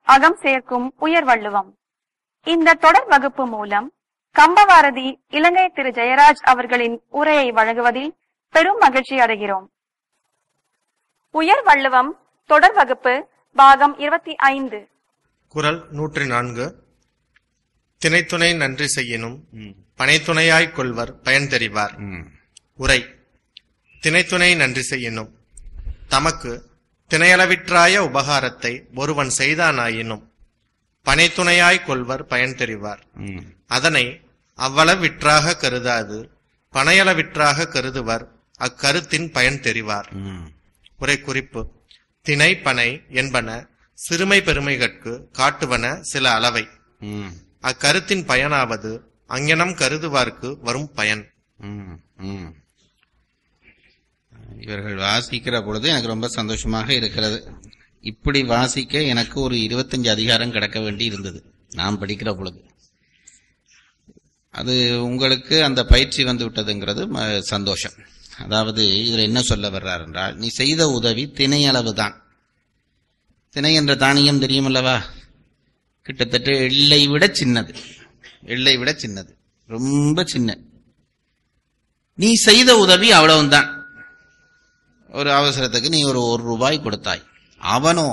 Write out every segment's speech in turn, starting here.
அகம் சேர்க்கும் உயர் வள்ளுவம். இந்த தொடர் வகுப்பு மூலம் கம்பவாரதி இலங்கை திரு ஜெயராஜ் அவர்களின் உரையை வழங்குவதில் பெரும் மகிழ்ச்சி அடைகிறோம். உயர் வள்ளுவம் தொடர் வகுப்பு பாகம் 25. குறள் 104. திணைத்துணை நன்றி செய்யினும் பனைத்துணையாய் கொள்வர் பயன் தெரிவார். உரை: திணைத்துணை நன்றி செய்யினும் தமக்கு திணையளவிற்றாய உபகாரத்தை ஒருவன் செய்தானாயினும் பனைத்துணையாய் கொள்வர் பயன் தெரிவார். அதனை அவ்வளவிற்றாக கருதாது பனையளவிற்றாக கருதுவர் அக்கருத்தின் பயன் தெரிவார். உரை குறிப்பு: திணை பனை என்பன சிறுமை பெருமைகட்கு காட்டுவன சில அளவை. அக்கருத்தின் பயனாவது அங்ஙனம் கருதுவார்க்கு வரும் பயன். இவர்கள் வாசிக்கிற பொழுது எனக்கு ரொம்ப சந்தோஷமாக இருக்கிறது. இப்படி வாசிக்க எனக்கு ஒரு 25 அதிகாரம் கிடக்க வேண்டி இருந்தது நான் படிக்கிற பொழுது. அது உங்களுக்கு அந்த பயிற்சி வந்து விட்டதுங்கிறது சந்தோஷம். அதாவது இதில் என்ன சொல்ல வர்றார் என்றால், நீ செய்த உதவி திணை அளவு தான். திணை என்ற தானியம் தெரியுமல்லவா? கிட்டத்தட்ட எள்ளை விட சின்னது, எள்ளை விட சின்னது, ரொம்ப சின்ன. நீ செய்த உதவி அவ்வளவுதான். ஒரு அவசரத்துக்கு நீ ஒரு ரூபாய் கொடுத்தாய். அவனோ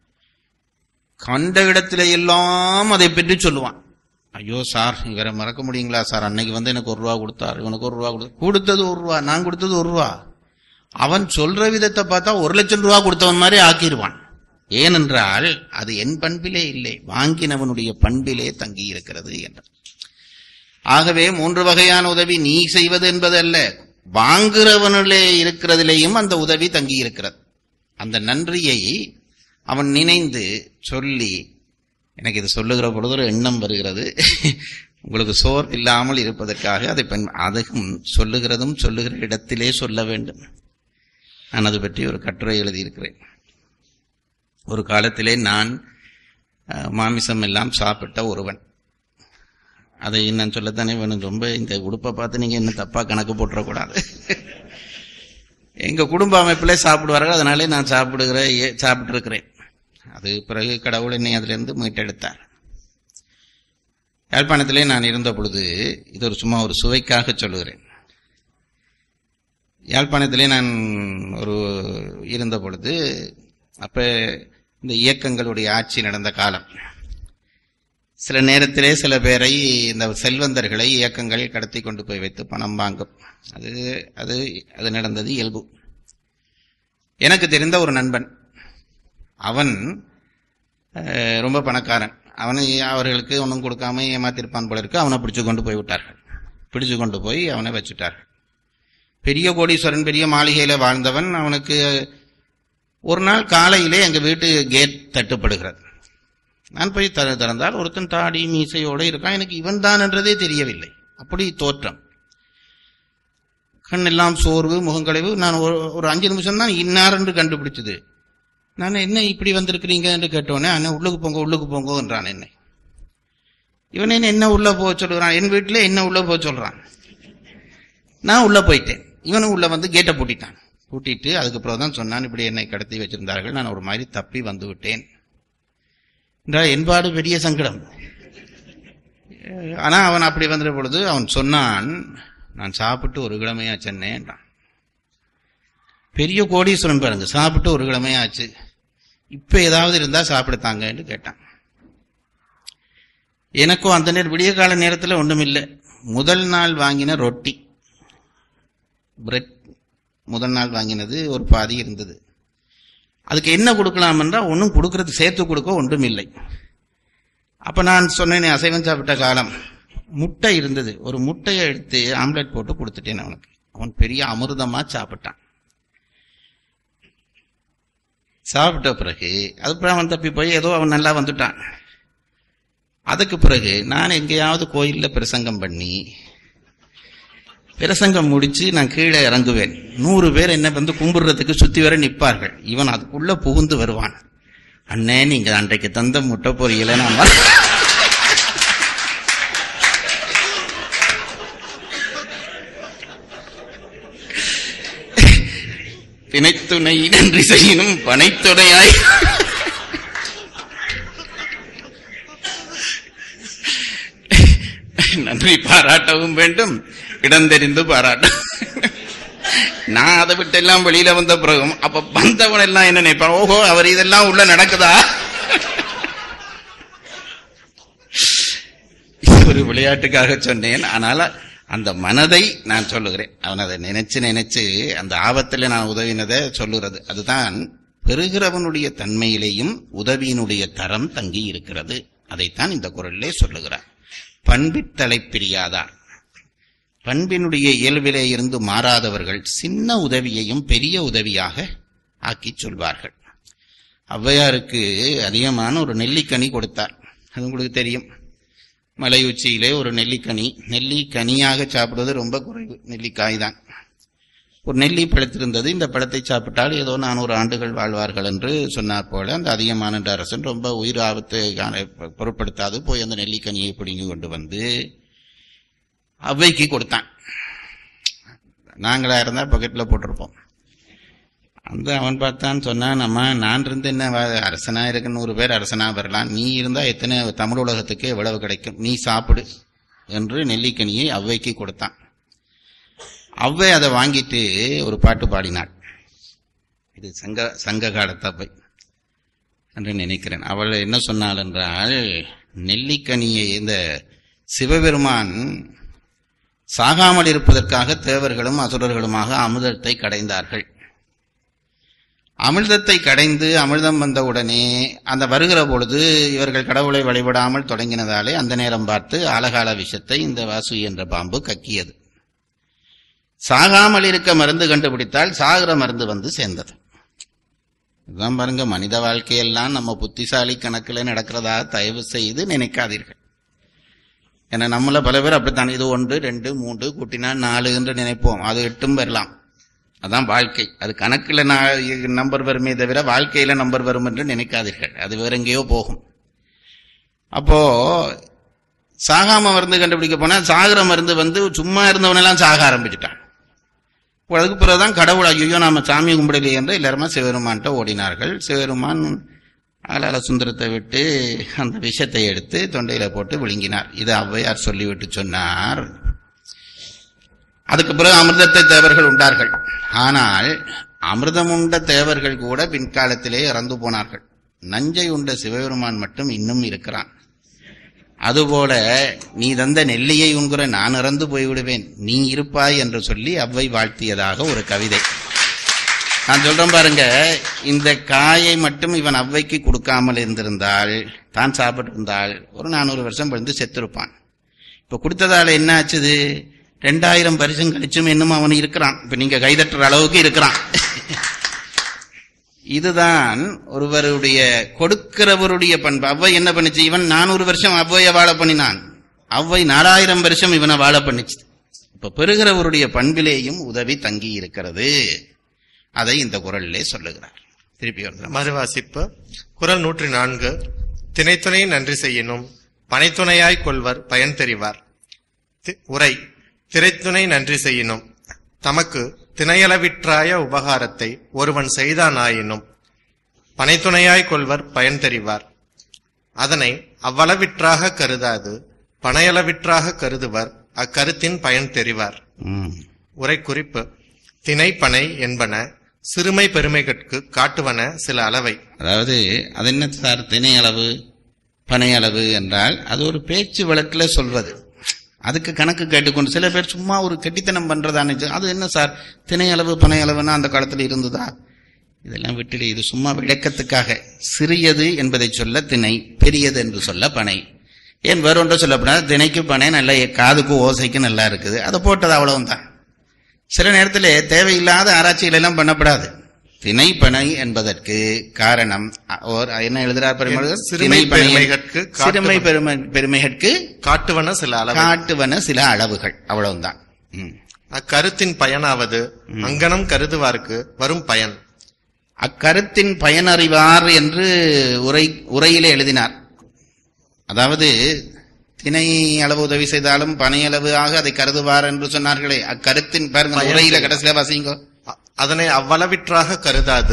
கண்ட இடத்தில எல்லாம் அதை பற்றி சொல்லுவான். ஐயோ சார், இவரை மறக்க முடியுங்களா சார், அன்னைக்கு வந்து எனக்கு 1 ரூபா கொடுத்தார், இவனுக்கு 1 ரூபா கொடுத்தது 1 ரூபா, நான் கொடுத்தது 1 ரூபா. அவன் சொல்ற விதத்தை பார்த்தா 1,00,000 ரூபா கொடுத்தவன் மாதிரி ஆக்கிடுவான். ஏனென்றால் அது என் பண்பிலே இல்லை, வாங்கினவனுடைய பண்பிலே தங்கி இருக்கிறது என்றார். ஆகவே 3 வகையான உதவி நீ செய்வது என்பது அல்ல, வாங்குறவனிலே இருக்கிறதிலேயும் அந்த உதவி தங்கி இருக்கிறது. அந்த நன்றியை அவன் நினைந்து சொல்லி, எனக்கு இது சொல்லுகிற பொழுது ஒரு எண்ணம் வருகிறது, உங்களுக்கு சோர் இல்லாமல் இருப்பதற்காக அதை அதுவும் சொல்லுகிற இடத்திலே சொல்ல வேண்டும். நான் அது பற்றி ஒரு கட்டுரை எழுதியிருக்கிறேன். ஒரு காலத்திலே நான் மாமிசம் எல்லாம் சாப்பிட்ட ஒருவன். அதை நான் சொல்லத்தானே வேணும். ரொம்ப இந்த உடுப்பை பார்த்து நீங்க என்ன தப்பா கணக்கு போட்டுறக்கூடாது. எங்க குடும்ப அமைப்பிலே சாப்பிடுவார்கள், அதனாலே நான் சாப்பிட்டு இருக்கிறேன். அது பிறகு கடவுள் என்னை அதிலிருந்து மீட்டெடுத்தார். யாழ்ப்பாணத்திலே நான் இருந்த பொழுது, இது ஒரு சும்மா ஒரு சுவைக்காக சொல்லுகிறேன். யாழ்ப்பாணத்திலே நான் இருந்த பொழுது, அப்ப இந்த இயக்கங்களுடைய ஆட்சி நடந்த காலம். சில நேரத்திலே சில பேரை, இந்த செல்வந்தர்களை இயக்கங்கள் கடத்தி கொண்டு போய் வைத்து பணம் வாங்கும். அது நடந்தது இயல்பு. எனக்கு தெரிந்த ஒரு நண்பன், அவன் ரொம்ப பணக்காரன். அவர்களுக்கு ஒன்றும் கொடுக்காம ஏமாத்திருப்பான் போல இருக்கு. அவனை பிடிச்சு கொண்டு போய் விட்டார்கள். பிடிச்சு கொண்டு போய் அவனை வச்சுட்டார்கள். பெரிய கோடீஸ்வரன், பெரிய மாளிகையில வாழ்ந்தவன். அவனுக்கு ஒரு நாள் காலையிலே எங்க வீட்டு கேட் தட்டுப்படுகிறது. நான் போய் திறந்தால் ஒருத்தன் தாடி மீசையோட இருக்கான். எனக்கு இவன் தான் என்றதே தெரியவில்லை. அப்படி தோற்றம், கண் எல்லாம் சோர்வு, முகங்களைவு. நான் ஒரு 5 நிமிஷம் தான் இன்னார் என்று கண்டுபிடிச்சது. நான் என்ன இப்படி வந்திருக்கிறீங்க என்று கேட்டோன்னே, அண்ணன் உள்ளுக்கு போங்க என்றான் என்னை. இவன் என்ன உள்ள போக சொல்லுறான்? என் வீட்டிலே என்ன உள்ள போக சொல்றான். நான் உள்ள போயிட்டேன். இவனும் உள்ள வந்து கேட்டை பூட்டிட்டான். பூட்டிட்டு அதுக்கப்புறம் தான் சொன்னான், இப்படி என்னை கடத்தி வச்சிருந்தார்கள், நான் ஒரு மாதிரி தப்பி வந்து விட்டேன் என்றால் என்பாடு பெரிய சங்கடம். ஆனா அவன் அப்படி வந்த பொழுது அவன் சொன்னான், நான் சாப்பிட்டு 1 கிழமையா சென்னேன். பெரிய கோடீஸ்வரன் பாருங்க, சாப்பிட்டு 1 கிழமையாச்சு, இப்ப ஏதாவது இருந்தா சாப்பிடுத்தாங்க என்று கேட்டான். எனக்கும் அந்த நேரம் விடிய கால நேரத்தில் ஒன்றும் இல்லை. முதல் நாள் வாங்கின ரொட்டி, பிரெட் முதல் நாள் வாங்கினது ஒரு பாதி இருந்தது. அதுக்கு என்ன கொடுக்கலாம் என்றால் ஒன்றும் கொடுக்கறது, சேர்த்து கொடுக்க ஒன்றும் இல்லை. அப்ப நான் சொன்னேன், அசைவம் சாப்பிட்ட காலம். முட்டை இருந்தது, ஒரு முட்டையை எடுத்து ஆம்லெட் போட்டு கொடுத்துட்டேன் அவனுக்கு. அவன் பெரிய அமிர்தமா சாப்பிட்டான். சாப்பிட்ட பிறகு அதுக்கப்புறம் அவன் தப்பி போய் ஏதோ அவன் நல்லா வந்துட்டான். அதுக்கு பிறகு நான் எங்கேயாவது கோயில்ல பிரசங்கம் பண்ணி, பிரசங்கம் முடிச்சு நான் கீழே இறங்குவேன். 100 பேர் என்ன வந்து கும்பிடுறதுக்கு சுத்தி வர நிற்பார்கள். இவன் அதுக்குள்ள புகுந்து வருவான். அண்ணே, நீங்க அன்றைக்கு தந்த முட்டை பொரியல நான் திணைத்துணை நன்றி செய்யணும் பனைத்துணையாய் உதவி பாராட்டவும் வேண்டும், இடம் தெரிந்து பாராட்ட. நான் அதை விட்டு எல்லாம் வெளியில வந்த பிறகும் அப்ப வந்தவன் எல்லாம் என்ன நினைப்பான், ஓஹோ அவர் இதெல்லாம் உள்ள நடக்குதா. ஒரு விளையாட்டுக்காக சொன்னேன். ஆனால் அந்த மனதை நான் சொல்லுகிறேன். அவன் அதை நினைச்சு அந்த ஆபத்தில் நான் உதவினதை சொல்லுகிறது. அதுதான் பெறுகிறவனுடைய தன்மையிலேயும் உதவியினுடைய தரம் தங்கி இருக்கிறது. அதைத்தான் இந்த குறளிலே சொல்லுகிறார். பண்பித்தலை பிரியாதார், பண்பினுடைய இயல்பிலே இருந்து மாறாதவர்கள் சின்ன உதவியையும் பெரிய உதவியாக ஆக்கி சொல்வார்கள். ஔவையாருக்கு அதிகமான ஒரு நெல்லிக்கனி கொடுத்தார். அது உங்களுக்கு தெரியும். மலை உச்சியிலே ஒரு நெல்லிக்கனியாக சாப்பிடுவது ரொம்ப குறைவு, நெல்லிக்காய் தான். ஒரு நெல்லி பழத்திருந்தது. இந்த பழத்தை சாப்பிட்டால் ஏதோ 400 ஆண்டுகள் வாழ்வார்கள் என்று சொன்னார் போல அந்த அதிகமான அரசன் ரொம்ப உயிர் ஆபத்து பொருட்படுத்தாது போய் அந்த நெல்லிக்கனியை பிடுங்கி கொண்டு வந்து ஔவைக்கு கொடுத்தான். நாங்களா இருந்தா பக்கெட்ல போட்டிருப்போம். அந்த அவன் பார்த்தான், சொன்னான், நம்ம நான் இருந்து என்ன அரசனா இருக்க 100 பேர் அரசனா வரலாம், நீ இருந்தா எத்தனை தமிழ் உலகத்துக்கு எவ்வளவு கிடைக்கும், நீ சாப்பிடு என்று நெல்லிக்கனியை ஔவைக்கு கொடுத்தான். ஔவை அதை வாங்கிட்டு ஒரு பாட்டு பாடினாள். இது சங்க காலத்து ஔவை என்று நினைக்கிறேன். அவள் என்ன சொன்னாள் என்றால், நெல்லிக்கனியை இந்த சிவபெருமான் சாகாமல் இருப்பதற்காக தேவர்களும் அசுரர்களுமாக அமிர்தத்தை கடைந்தார்கள். அமிர்தத்தை கடைந்து அமிர்தம் வந்தவுடனே அந்த வருகிற பொழுது இவர்கள் கடவுளை வழிபடாமல் தொடங்கினதாலே அந்த நேரம் பார்த்து ஆலகால விஷத்தை இந்த வாசுகி என்ற பாம்பு கக்கியது. சாகாமல் இருக்க மருந்து கண்டுபிடித்தால் சாகிற மருந்து வந்து சேர்ந்தது. இதுதான் பாருங்க, மனித வாழ்க்கையெல்லாம் நம்ம புத்திசாலி கணக்கில் நடக்கிறதா தயவு செய்து நினைக்காதீர்கள். ஏன்னா நம்மள பல பேர் அப்படித்தான், இது 1 2 3 கூட்டினா 4 என்று நினைப்போம். அது 8 வரலாம். அதான் வாழ்க்கை. அது கணக்குல நம்பர் வருமே தவிர வாழ்க்கையில நம்பர் வரும் என்று நினைக்காதீர்கள். அது வேற எங்கேயோ போகும். அப்போ சாகாம மருந்து கண்டுபிடிக்க போனா சாகிற மருந்து வந்து சும்மா இருந்தவனெல்லாம் சாக ஆரம்பிச்சுட்டான். அதுக்கு பிறகுதான் கடவுள் ஐயோ நாம சாமி கும்பிடலையே என்று எல்லாருமா சிவபெருமான்கிட்ட ஓடினார்கள். சிவபெருமான் ஆளால சுந்தரத்தை விட்டு அந்த விஷத்தை எடுத்து தொண்டையில போட்டு விழுங்கினார். இதை ஔவையார் சொல்லிவிட்டு சொன்னார். அதுக்கு பிறகு அமிர்தத்தை தேவர்கள் உண்டார்கள். ஆனால் அமிர்தம் உண்ட தேவர்கள் கூட பின்காலத்திலே இறந்து போனார்கள். நஞ்சை உண்ட சிவபெருமான் மட்டும் இன்னும் இருக்கிறான். அதுபோல நீ தந்த நெல்லியை உண்கிற நான் இறந்து போய்விடுவேன், நீ இருப்பாய் என்று சொல்லி ஔவை வாழ்த்தியதாக ஒரு கவிதை. நான் சொல்றேன் பாருங்க, இந்த காயை மட்டும் இவன் ஔவைக்கு கொடுக்காமல் இருந்திருந்தால், தான் சாப்பிட்டு இருந்தால் ஒரு 400 வருஷம் விழுந்து செத்திருப்பான். இப்ப கொடுத்ததால என்ன ஆச்சுது? 2000 வருஷம் கழிச்சும் இன்னும் அவன் இருக்கிறான். இப்ப நீங்க கைதட்டுற அளவுக்கு இருக்கிறான். இதுதான் ஒருவருடைய கொடுக்கிறவருடைய பண்பு. ஔவை என்ன பண்ணிச்சு? இவன் 400 வருஷம் ஔவைய வாழ பண்ணினான், ஔவை 4000 வருஷம் இவனை வாழ பண்ணிச்சு. இப்ப பெறுகிறவருடைய பண்பிலேயும் உதவி தங்கி இருக்கிறது. அதை இந்த குறளிலே சொல்லுகிறார். திருப்பி மறுவாசிப்பு. குறள் 104. திணைத்துணை நன்றி செய்யணும், பனைத்துணையாய் கொள்வர் பயன் தெரிவார். உரை. திரைத்துணை நன்றி செய்யினும் தமக்கு திணையளவிற்றாய உபகாரத்தை ஒருவன் செய்தானாயினும் பனைத்துணையாய் கொள்வர் பயன் தெரிவார். அதனை அவ்வளவிற்றாக கருதாது பனையளவிற்றாக கருதுவர், அக்கருத்தின் பயன் தெரிவார். உரை குறிப்பு. திணை பனை என்பன சிறுமை பெருமைகட்கு காட்டுவன சில அளவை. அதாவது அது என்ன சார் திணை அளவு பனை அளவு என்றால் அது ஒரு பேச்சு வழக்கில் சொல்வது. அதுக்கு கணக்கு கேட்டுக்கொண்டு சில பேர் சும்மா ஒரு கெட்டித்தனம் பண்றதானே. அது என்ன சார் திணை அளவு பனை அளவுன்னா அந்த காலத்தில் இருந்ததா? இதெல்லாம் விட்டுடு. இது சும்மா விளக்கத்துக்காக. சிறியது என்பதை சொல்ல திணை, பெரியது என்று சொல்ல பனை. ஏன் வேற ஒன்றை சொல்லப்படாது? திணைக்கு பனை நல்ல காதுக்கு ஓசைக்கு நல்லா இருக்குது, அதை போட்டது அவ்வளவும் தான். சில நேரத்தில் தேவையில்லாத ஆராய்ச்சிகள் எல்லாம் பண்ணப்படாது. திணை பனை என்பதற்கு காரணம் என்ன எழுதுறார் பெருமகள்? சிறுமை பெருமைகட்கு காட்டுவன சில அளவுகள், அவ்வளவுதான். அக்கருத்தின் பயனாவது அங்கனம் கருதுவார்க்கு வரும் பயன். அக்கருத்தின் பயனறிவார் என்று உரையிலே எழுதினார். அதாவது திணை அளவு உதவி செய்தாலும் பனை அளவு ஆக அதை கருதுவார் என்று சொன்னார்களே, அக்கருத்தின் பாருங்க உரையில கடைசியில வாசிங்கோ. அதனை அவ்வளவிற்றாக கருதாது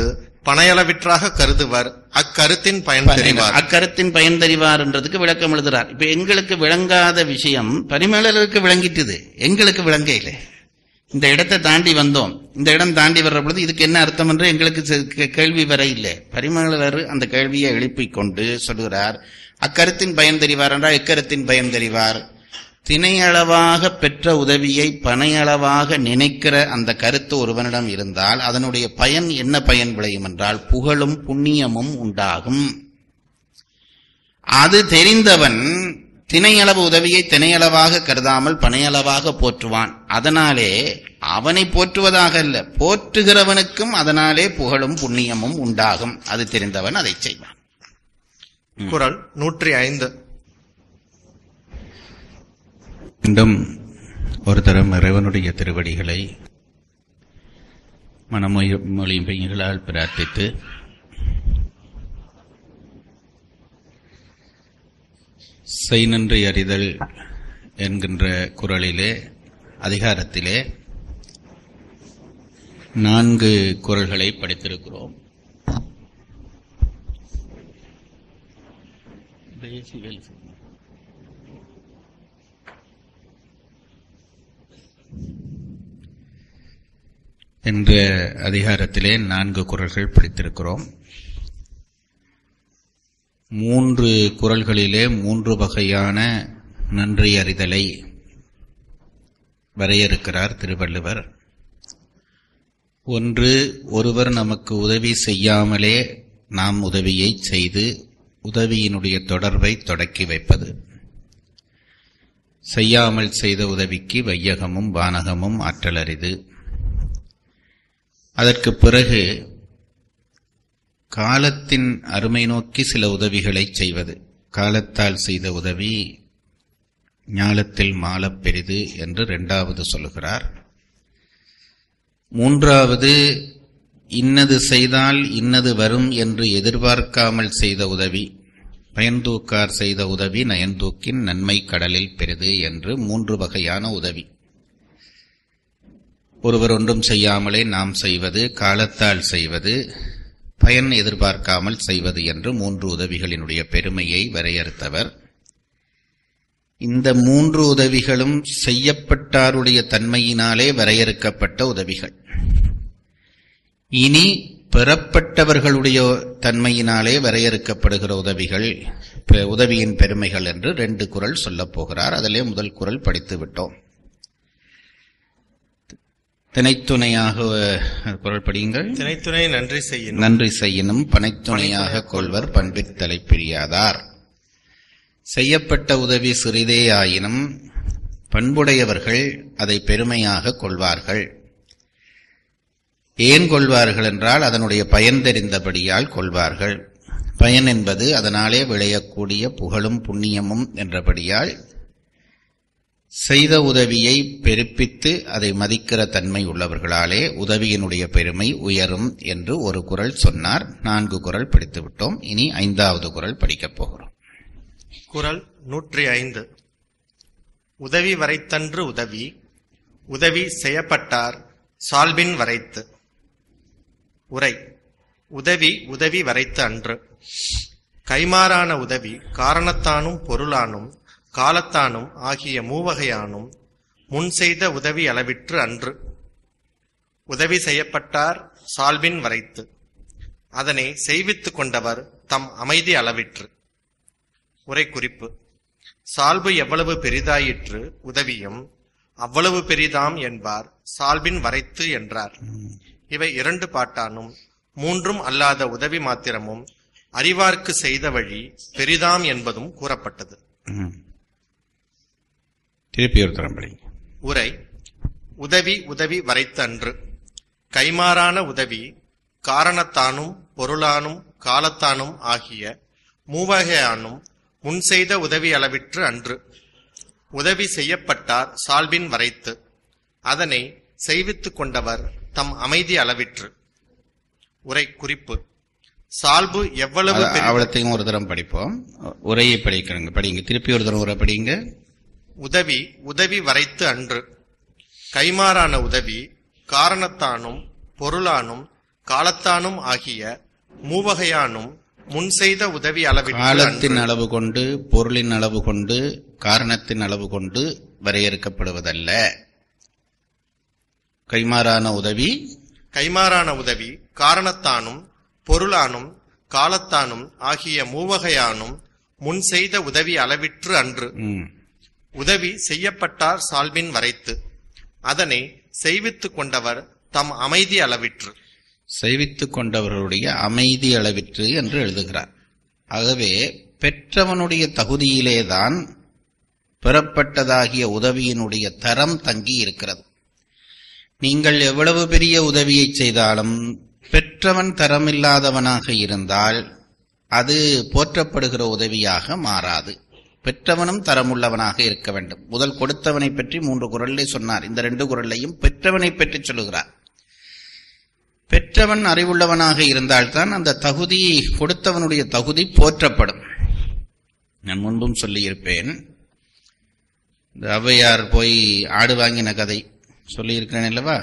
பனையளவிற்றாக கருதுவர் அக்கருத்தின் பயன் தெரிவார். அக்கருத்தின் பயன் தெரிவார்ன்றதுக்கு விளக்கம் எழுதுறார். இப்ப எங்களுக்கு விளங்காத விஷயம் பரிமேலருக்கு விளங்கிட்டுது, எங்களுக்கு விளங்க இல்லை. இந்த இடத்தை தாண்டி வந்தோம், இந்த இடம் தாண்டி வர்ற பொழுது இதுக்கு என்ன அர்த்தம் என்று எங்களுக்கு கேள்வி வர இல்லை. பரிமேலர் அந்த கேள்வியை எழுப்பிக் கொண்டு சொல்கிறார், அக்கருத்தின் பயன் தெரிவார் என்றால் எக்கருத்தின் பயன் தெரிவார். திணையளவாக பெற்ற உதவியை பனையளவாக நினைக்கிற அந்த கருத்து ஒருவனிடம் இருந்தால் அதனுடைய பயன் என்ன பயன் விளையும் என்றால் புகழும் புண்ணியமும் உண்டாகும். அது தெரிந்தவன் திணையளவு உதவியை திணையளவாக கருதாமல் பனையளவாக போற்றுவான். அதனாலே அவனை போற்றுவதாக அல்ல, போற்றுகிறவனுக்கும் அதனாலே புகழும் புண்ணியமும் உண்டாகும். அது தெரிந்தவன் அதை செய்வான். குறள் 105. மீண்டும் ஒரு தரம் இறைவனுடைய திருவடிகளை மனமொழிகளால் பிரார்த்தித்து செய் நன்றி அறிதல் என்கின்ற குறளிலே அதிகாரத்திலே 4 குறள்களை படித்திருக்கிறோம். என்ற அதிகாரத்திலே 4 குறள்கள் படித்திருக்கிறோம். 3 குறள்களிலே 3 வகையான நன்றி அறிதலை வரையறுக்கிறார் திருவள்ளுவர். ஒன்று, ஒருவர் நமக்கு உதவி செய்யாமலே நாம் உதவியை செய்து உதவியினுடைய தொடர்பை தொடக்கி வைப்பது. செய்யாமல் செய்த உதவிக்கு வையகமும் வானகமும் ஆற்றல் அரிது. அதற்கு பிறகு காலத்தின் அருமை நோக்கி சில உதவிகளை செய்வது. காலத்தால் செய்த உதவி ஞாலத்தில் மாலப் பெரிது என்று 2வது சொல்லுகிறார். 3வது, இன்னது செய்தால் இன்னது வரும் என்று எதிர்பார்க்காமல் செய்த உதவி. பயன்தூக்கார் செய்த உதவி நயன்தூக்கின் நன்மை கடலில் பெரிது என்று 3 வகையான உதவி. ஒருவர் ஒன்றும் செய்யாமலே நாம் செய்வது, காலத்தால் செய்வது, பயன் எதிர்பார்க்காமல் செய்வது என்று 3 உதவிகளினுடைய பெருமையை வரையறுத்தவர். இந்த 3 உதவிகளும் செய்யப்பட்டாருடைய தன்மையினாலே வரையறுக்கப்பட்ட உதவிகள். இனி பெறப்பட்டவர்களுடைய தன்மையினாலே வரையறுக்கப்படுகிற உதவிகள், உதவியின் பெருமைகள் என்று 2 குறள் சொல்லப் போகிறார். அதிலே முதல் குறள் படித்து விட்டோம். திணைத்துணையாக குறள் படியுங்கள். திணைத்துணை நன்றி செய்யணும், நன்றி செய்யினும் பனைத்துணையாக கொள்வர் பண்பித்தலை பிரியாதார். செய்யப்பட்ட உதவி சிறிதே ஆயினும் பண்புடையவர்கள் அதை பெருமையாக கொள்வார்கள். ஏன் கொள்வார்கள் என்றால் அதனுடைய பயன் தெரிந்தபடியால் கொள்வார்கள். பயன் என்பது அதனாலே விளையக்கூடிய புகழும் புண்ணியமும் என்றபடியால் செய்த உதவியை பெருப்பித்து அதை மதிக்கிற தன்மை உள்ளவர்களாலே உதவியினுடைய பெருமை உயரும் என்று ஒரு குறள் சொன்னார். 4 குறள் படித்து விட்டோம். இனி 5வது குறள் படிக்கப் போகிறோம். குறள் 105. உதவி வரைத்தன்று உதவி, உதவி செய்யப்பட்டார் சால்பின் வரைத்து. உரை: உதவி உதவி வரைத்து அன்று. கைமாறான உதவி காரணத்தானும் பொருளானும் காலத்தானும் ஆகிய 3 வகையானும் முன் செய்த உதவி அளவிற்று அன்று. உதவி செய்யப்பட்டார் சால்பின் வரைத்து, அதனை செய்வித்துக் கொண்டவர் தம் அமைதி அளவிற்று. உரை குறிப்பு: சால்பு எவ்வளவு பெரிதாயிற்று உதவியும் அவ்வளவு பெரிதாம் என்பார் சால்பின் வரைத்து என்றார். இவை 2 பாட்டானும் 3 அல்லாத உதவி மாத்திரமும் அறிவார்க்கு செய்த வழி பெரிதாம் என்பதும் கூறப்பட்டது. திருப்பி ஒரு தரம் படி. உரை: உதவி உதவி வரைத்த அன்று. கைமாறான உதவி காரணத்தானும் பொருளானும் காலத்தானும் ஆகிய 3 வகையானும் முன் செய்த உதவி அளவிற்று அன்று. உதவி செய்யப்பட்டார் சால்பின் வரைத்து, அதனை செய்வித்துக் கொண்டவர் தம் அமைதி அளவிற்று. உரை குறிப்பு: சால்பு எவ்வளவு அவ்வளத்தையும் ஒரு தரம் படிப்போம். உரையை படிங்க. திருப்பி ஒரு தரம் உரை படிங்க. உதவி உதவி வரைத்து அன்று. கைமாறான உதவி காரணத்தானும் பொருளானும் காலத்தானும் ஆகிய மூவகையானும் முன் செய்த உதவி அளவிற்கு காலத்தின் அளவு கொண்டு, பொருளின் அளவு கொண்டு, காரணத்தின் அளவு கொண்டு வரையறுக்கப்படுவதல்ல. கைமாறான உதவி காரணத்தானும் பொருளானும் காலத்தானும் ஆகிய மூவகையானும் முன் செய்த உதவி அளவிற்று அன்று. உதவி செய்யப்பட்டார் சால்பின் வரைத்து, அதனை செய்வித்துக் கொண்டவர் தம் அமைதி அளவிற்று. செய்வித்துக் கொண்டவர்களுடைய அமைதி அளவிற்று என்று எழுதுகிறார். ஆகவே பெற்றவனுடைய தகுதியிலேதான் பெறப்பட்டதாகிய உதவியினுடைய தரம் தங்கி இருக்கிறது. நீங்கள் எவ்வளவு பெரிய உதவியை செய்தாலும் பெற்றவன் தரமில்லாதவனாக இருந்தால் அது போற்றப்படுகிற உதவியாக மாறாது. பெற்றவனும் தரமுள்ளவனாக இருக்க வேண்டும். முதல் கொடுத்தவனை பற்றி 3 குறளிலே சொன்னார். இந்த 2 குறளையும் பெற்றவனை பற்றி சொல்லுகிறார். பெற்றவன் அறிவுள்ளவனாக இருந்தால்தான் அந்த தகுதி, கொடுத்தவனுடைய தகுதி போற்றப்படும். நான் முன்பும் சொல்லியிருப்பேன். இந்த ஔவையார் போய் ஆடு வாங்கின கதை சொல்லியிருக்கிறேன் அல்லவா?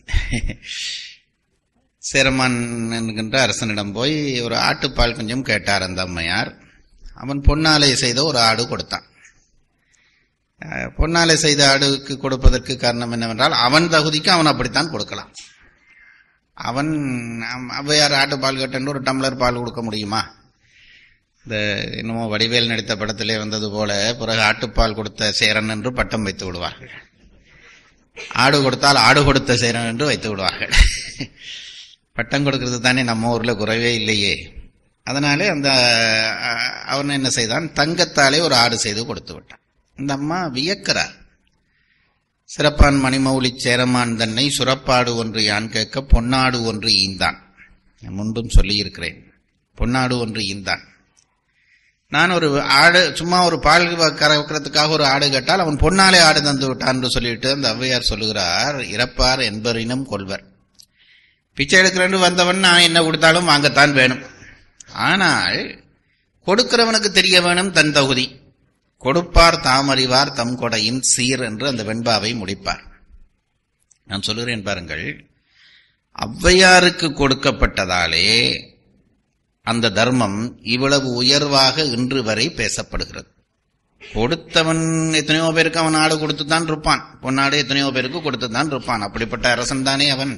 சேரமான் என்கின்ற அரசனிடம் போய் ஒரு ஆட்டுப்பால் கொஞ்சம் கேட்டார் அந்த அம்மையார். அவன் பொன்னாலை செய்த ஒரு ஆடு கொடுத்தான். பொன்னாலை செய்த ஆடுக்கு கொடுப்பதற்கு காரணம் என்னவென்றால் அவன் தகுதிக்கு அவன் அப்படித்தான் கொடுக்கலாம். அவன் ஔவையார் ஆட்டுப்பால் கேட்டு ஒரு டம்ளர் பால் கொடுக்க முடியுமா? இந்த என்னமோ வடிவேல் நடித்த படத்திலே வந்தது போல பிறகு ஆட்டுப்பால் கொடுத்த சேரன் என்று பட்டம் வைத்து விடுவார்கள். ஆடு கொடுத்தால் ஆடு கொடுத்த சேரன் என்று வைத்து விடுவார்கள். பட்டம் கொடுக்கிறது தானே நம்ம ஊர்ல குறைவே இல்லையே. அதனாலே அந்த அவன் என்ன செய்தான், தங்கத்தாலே ஒரு ஆடு செய்து கொடுத்து விட்டான். இந்த அம்மா வியக்கிறார். சிறப்பான் மணிமௌலி சேரமான் தன்னை சுரப்பாடு ஒன்று யான் கேட்க பொன்னாடு ஒன்று ஈந்தான். முன்பும் சொல்லியிருக்கிறேன், பொன்னாடு ஒன்று ஈந்தான். நான் ஒரு ஆடு சும்மா ஒரு பால் கறக்கிறதுக்காக ஒரு ஆடு கேட்டால் அவன் பொன்னாலே ஆடு தந்து விட்டான் என்று சொல்லிட்டு அந்த ஔவையார் சொல்லுகிறார், இறப்பார் என்பரினும் கொள்வர். பிச்சை எடுக்கிறேன்னு வந்தவன் நான் என்ன கொடுத்தாலும் வாங்கத்தான் வேணும். ஆனால் கொடுக்கிறவனுக்கு தெரிய வேணும் தன் தகுதி. கொடுப்பார் தாம் அறிவார் தம் கொடையின் சீர் என்று அந்த வெண்பாவை முடிப்பார். நான் சொல்லுகிறேன் பாருங்கள், ஔவையாருக்கு கொடுக்கப்பட்டதாலே அந்த தர்மம் இவ்வளவு உயர்வாக இன்று வரை பேசப்படுகிறது. கொடுத்தவன் எத்தனையோ பேருக்கு அவன் ஆடு கொடுத்துதான் இருப்பான், பொன்னாடு எத்தனையோ பேருக்கு கொடுத்துதான் இருப்பான். அப்படிப்பட்ட அரசன் தானே அவன்.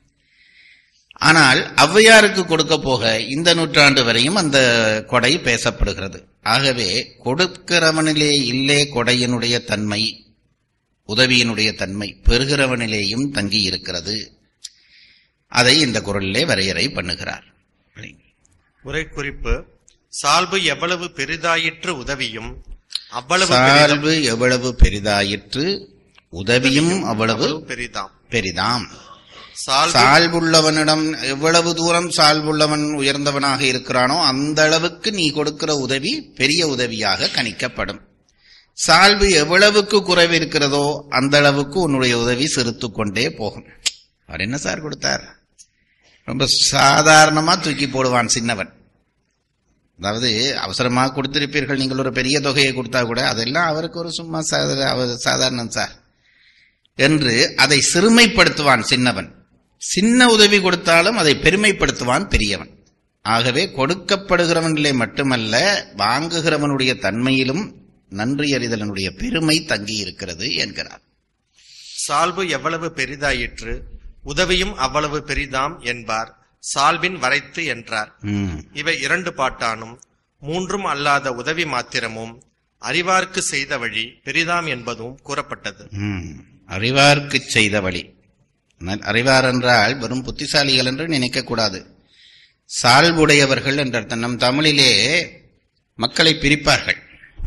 ஆனால் ஔவையாருக்கு கொடுக்க போக இந்த நூற்றாண்டு வரையும் அந்த கொடை பேசப்படுகிறது. ஆகவே கொடுக்கிறவனிலே இல்லே கொடையினுடைய தன்மை, உதவியினுடைய தன்மை பெறுகிறவனிலேயும் தங்கி இருக்கிறது. அதை இந்த குறளிலே வரையறை பண்ணுகிறார். உரை குறிப்பு: சால்பு எவ்வளவு பெரிதாயிற்று உதவியும் அவ்வளவு சால்பு எவ்வளவு பெரிதாயிற்று உதவியும் அவ்வளவு பெரிதாம். சால்புள்ளவனிடம் எவ்வளவு தூரம் சால்புள்ளவன் உயர்ந்தவனாக இருக்கிறானோ அந்த அளவுக்கு நீ கொடுக்கிற உதவி பெரிய உதவியாக கணிக்கப்படும். சால்பு எவ்வளவுக்கு குறைவு இருக்கிறதோ அந்த அளவுக்கு உன்னுடைய உதவி சிறுத்து கொண்டே போகும். அவர் என்ன சார் கொடுத்தார்? ரொம்ப சாதாரணமா தூக்கி போடுவான் சின்னவன். அதாவது அவசரமாக கொடுத்திருப்பீர்கள் நீங்கள் ஒரு பெரிய தொகையை கொடுத்தா கூட அதெல்லாம் அவருக்கு ஒரு சும்மா சாதாரணம் சார் என்று அதை சிறுமைப்படுத்துவான் சின்னவன். சின்ன உதவி கொடுத்தாலும் அதை பெருமைப்படுத்துவான் பெரியவன். ஆகவே கொடுக்கப்படுகிறவனிலே மட்டுமல்ல, வாங்குகிறவனுடைய தன்மையிலும் நன்றி அறிதலனுடைய பெருமை தங்கி இருக்கிறது என்கிறார். சால்பு எவ்வளவு பெரிதாயிற்று உதவியும் அவ்வளவு பெரிதாம் என்பார் சால்பின் வரைத்து என்றார். இவை 2 பாட்டானும் 3 அல்லாத உதவி மாத்திரமும் அறிவார்க்கு செய்த வழி பெரிதாம் என்பதும் கூறப்பட்டது. அறிவார்க்கு செய்த வழி. அறிவார் என்றால் வெறும் புத்திசாலிகள் என்று நினைக்க கூடாது. சால்புடையவர்கள் என்ற அர்த்தம். நம் தமிழிலே மக்களை பிரிப்பார்கள்.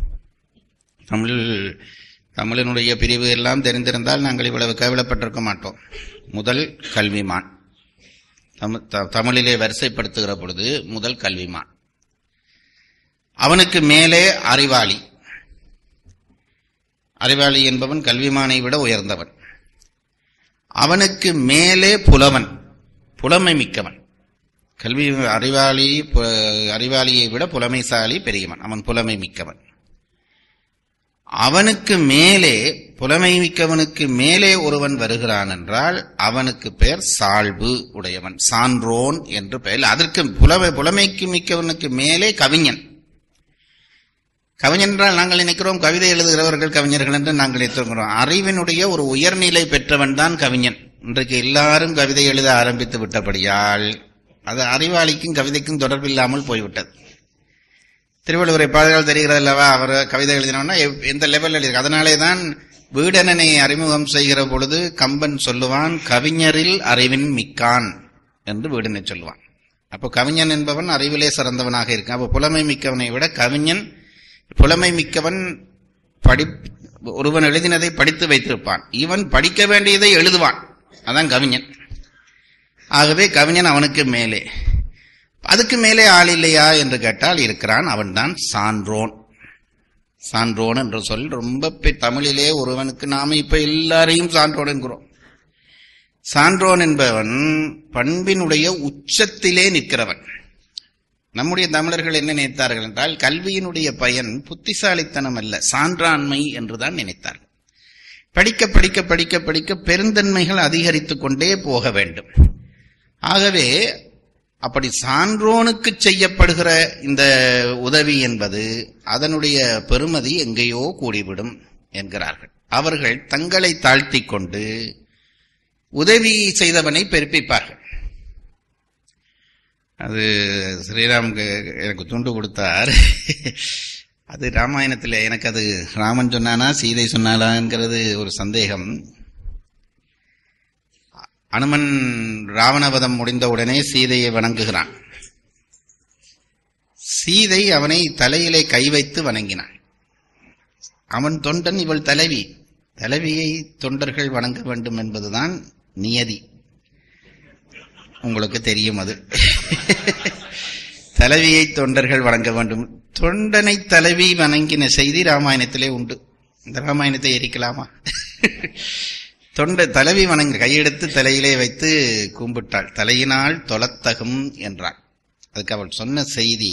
தமிழினுடைய பிரிவு எல்லாம் தெரிந்திருந்தால் நாங்கள் இவ்வளவு கேவலப்பட்டிருக்க மாட்டோம். முதல் கல்விமான், தமிழிலே வரிசைப்படுத்துகிற பொழுது முதல் கல்விமான், அவனுக்கு மேலே அறிவாளி. அறிவாளி என்பவன் கல்விமானை விட உயர்ந்தவன். அவனுக்கு மேலே புலவன், புலமை மிக்கவன். அறிவாளியை விட புலமைசாலி பெரியவன், அவன் புலமை மிக்கவன். அவனுக்கு மேலே, புலமை மிக்கவனுக்கு மேலே ஒருவன் வருகிறான் என்றால் அவனுக்கு பெயர் சால்பு உடையவன், சான்றோன் என்று பெயர். அதற்கு புலமைக்கு மிக்கவனுக்கு மேலே கவிஞன். கவிஞன் என்றால் நாங்கள் நினைக்கிறோம் கவிதை எழுதுகிறவர்கள் கவிஞர்கள் என்று நாங்கள் நினைக்கிறோம். அறிவினுடைய ஒரு உயர்நிலை பெற்றவன் தான் கவிஞன். இன்றைக்கு எல்லாரும் கவிதை எழுத ஆரம்பித்து விட்டபடியால் அது அறிவாளிக்கும் கவிதைக்கும் தொடர்பில்லாமல் போய்விட்டது. திருவள்ளுவரை பாடல்கள் தெரிகிறது அல்லவா, அவர் கவிதை எழுதினோம்னா எந்த லெவலில் எழுதி. அதனாலே தான் வீடனனை அறிமுகம் செய்கிற பொழுது கம்பன் சொல்லுவான், கவிஞரில் அறிவின் மிக்கான் என்று வீடனை சொல்லுவான். அப்போ கவிஞன் என்பவன் அறிவிலே சிறந்தவனாக இருக்கான். அப்போ புலமை மிக்கவனை விட கவிஞன், புலமை மிக்கவன் ஒருவன் எழுதினதை படித்து வைத்திருப்பான், இவன் படிக்க வேண்டியதை எழுதுவான், அதான் கவிஞன். ஆகவே கவிஞன் அவனுக்கு மேலே. அதுக்கு மேலே ஆள் இல்லையா என்று கேட்டால் இருக்கிறான், அவன்தான் சான்றோன். சான்றோன் என்ற சொல் ரொம்ப தமிழிலே ஒருவனுக்கு நாம இப்ப எல்லாரையும் சான்றோன் என்கிறோம். சான்றோன் என்பவன் பண்பினுடைய உச்சத்திலே நிற்கிறவன். நம்முடைய தமிழர்கள் என்ன நினைத்தார்கள் என்றால், கல்வியினுடைய பயன் புத்திசாலித்தனம் அல்ல, சான்றாண்மை என்றுதான் நினைத்தார்கள். படிக்க படிக்க படிக்க படிக்க பெருந்தன்மைகள் அதிகரித்துக் கொண்டே போக வேண்டும். ஆகவே அப்படி சான்றோனுக்கு செய்யப்படுகிற இந்த உதவி என்பது அதனுடைய பெருமதி எங்கேயோ கூடிவிடும் என்கிறார்கள். அவர்கள் தங்களை தாழ்த்தி கொண்டு உதவி செய்தவனை பெருப்பிப்பார்கள். அது ஸ்ரீராமுக்கு எனக்கு துண்டு கொடுத்தார். அது ராமாயணத்தில் எனக்கு அது ராமன் சொன்னானா சீதை சொன்னாலாங்கிறது ஒரு சந்தேகம். அனுமன் ராவணவதம் முடிந்தவுடனே சீதையை வணங்குகிறான். சீதை அவனை தலையிலே கை வைத்து வணங்கினான். அவன் தொண்டன், இவள் தலைவி. தலைவியை தொண்டர்கள் வணங்க வேண்டும் என்பதுதான் நியதி. உங்களுக்கு தெரியும் அது. தலைவியை தொண்டர்கள் வணங்க வேண்டும். தொண்டனை தலைவி வணங்கின செய்தி ராமாயணத்திலே உண்டு. இந்த ராமாயணத்தை எரிக்கலாமா? தலைவி வணங்க கையெடுத்து தலையிலே வைத்து கும்பிட்டாள். தலையினால் தொழத்தகும் என்றாள். அதுக்கு அவள் சொன்ன செய்தி,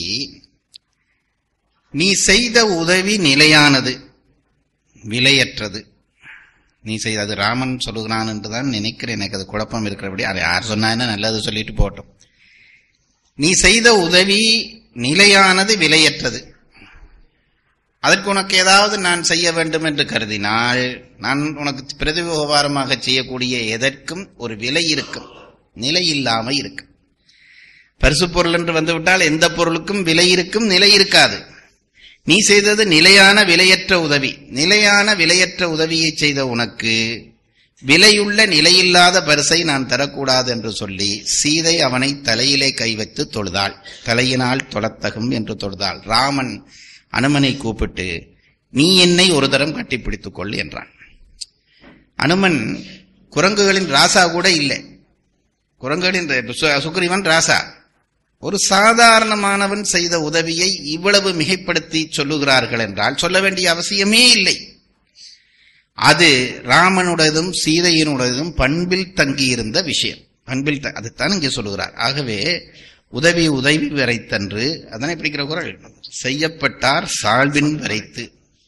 நீ செய்த உதவி நிலையானது, விலையற்றது. நீ செய்த, அது ராமன் சொல்லுகிறான் என்றுதான் நினைக்கிறேன். எனக்கு அது குழப்பம் இருக்கிறபடி, அதை யார் சொன்னா நல்லது சொல்லிட்டு போட்டோம். நீ செய்த உதவி நிலையானது, விலையற்றது. அதற்கு உனக்கு ஏதாவது நான் செய்ய வேண்டும் என்று கருதினால், நான் உனக்கு பிரதிபகாரமாக செய்யக்கூடிய எதற்கும் ஒரு விலை இருக்கும், நிலை இல்லாம இருக்கும். பரிசு பொருள் என்று வந்துவிட்டால் எந்த பொருளுக்கும் விலை இருக்கும், நிலை இருக்காது. நீ செய்தது நிலையான விலையற்ற உதவி. நிலையான விலையற்ற உதவியை செய்த உனக்கு விலையுள்ள நிலையில்லாத பரிசை நான் தரக்கூடாது என்று சொல்லி சீதை அவனை தலையிலே கை வைத்து தொழுதாள். தலையினால் தொழத்தகும் என்று தொழுதாள். ராமன் அனுமனை கூப்பிட்டு, நீ என்னை ஒரு தரம் கட்டிப்பிடித்துக் கொள் என்றான். அனுமன் குரங்குகளின் ராசா கூட இல்லை. குரங்குகளின் சுக்ரீவன் ராசா. ஒரு சாதாரணமானவன் செய்த உதவியை இவ்வளவு மிகைப்படுத்தி சொல்லுகிறார்கள் என்றால் சொல்ல வேண்டிய அவசியமே இல்லை. அது ராமனுடையதும் சீதையினுடையதும் பண்பில் தங்கியிருந்த விஷயம். பண்பில் அதுதான் இங்கே சொல்லுகிறார். ஆகவே உதவி வரைத்தன்று, அதனை பிடிக்கிற குரல், செய்யப்பட்டார் சால்பின் வரைத்து.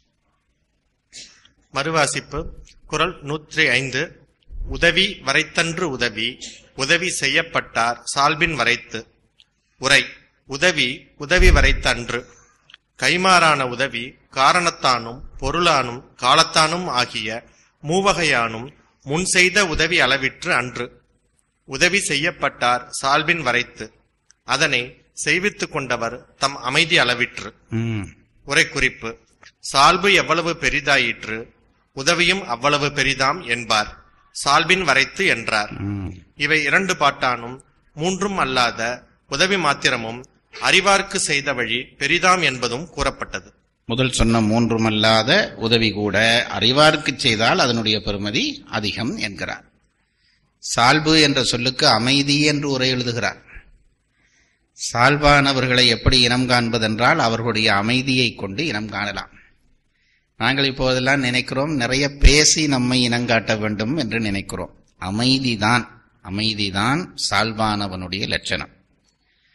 மறுவாசிப்பு. குரல் 105. உதவி வரைத்தன்று உதவி செய்யப்பட்டார் சால்பின் வரைத்து. உரை. உதவி வரைத்தன்று. கைமாறான உதவி காரணத்தானும் பொருளானும் காலத்தானும் ஆகிய மூவகையானும் முன் செய்த உதவி அளவிற்று அன்று. உதவி செய்யப்பட்டார் சால்பின் வரைத்து. அதனை செய்வித்துக் கொண்டவர் தம் அமைதி அளவிற்று. உரை குறிப்பு. சால்பு எவ்வளவு பெரிதாயிற்று, உதவியும் அவ்வளவு பெரிதாம் என்பார். சால்பின் வரைத்து என்றார். இவை 2 பாட்டானும் 3 அல்லாத உதவி மாத்திரமும் அறிவார்க்கு செய்த வழி பெரிதாம் என்பதும் கூறப்பட்டது. முதல் சொன்ன 3 அல்லாத உதவி கூட அறிவார்க்கு செய்தால் அதனுடைய பெருமதி அதிகம் என்கிறார். சால்பு என்ற சொல்லுக்கு அமைதி என்று உரை எழுதுகிறார். சால்பானவர்களை எப்படி இனம் காண்பதென்றால் அவர்களுடைய அமைதியை கொண்டு இனம் காணலாம். நாங்கள் இப்போதெல்லாம் நினைக்கிறோம் நிறைய பேசி நம்மை இனங்காட்ட வேண்டும் என்று நினைக்கிறோம். அமைதிதான் சால்பானவனுடைய லட்சணம்.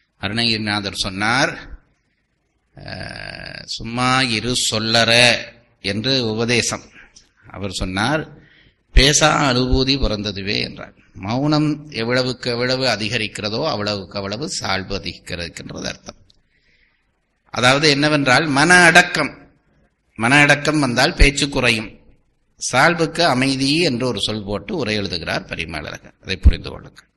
அருணகிரிநாதர் சொன்னார், சும்மா இரு சொல்லற என்று உபதேசம். அவர் சொன்னார், பேசா அனுபூதி பிறந்ததுவே என்றார். மௌனம் எவ்வளவுக்கு எவ்வளவு அதிகரிக்கிறதோ அவ்வளவுக்கு அவ்வளவு சால்பு அதிகரிக்கின்றது அர்த்தம். அதாவது என்னவென்றால் மன அடக்கம் வந்தால் பேச்சு குறையும். சால்புக்கு அமைதி என்று ஒரு சொல் போட்டு உரை எழுதுகிறார் பரிமேலழகர். அதை புரிந்து கொள்ளுங்கள்.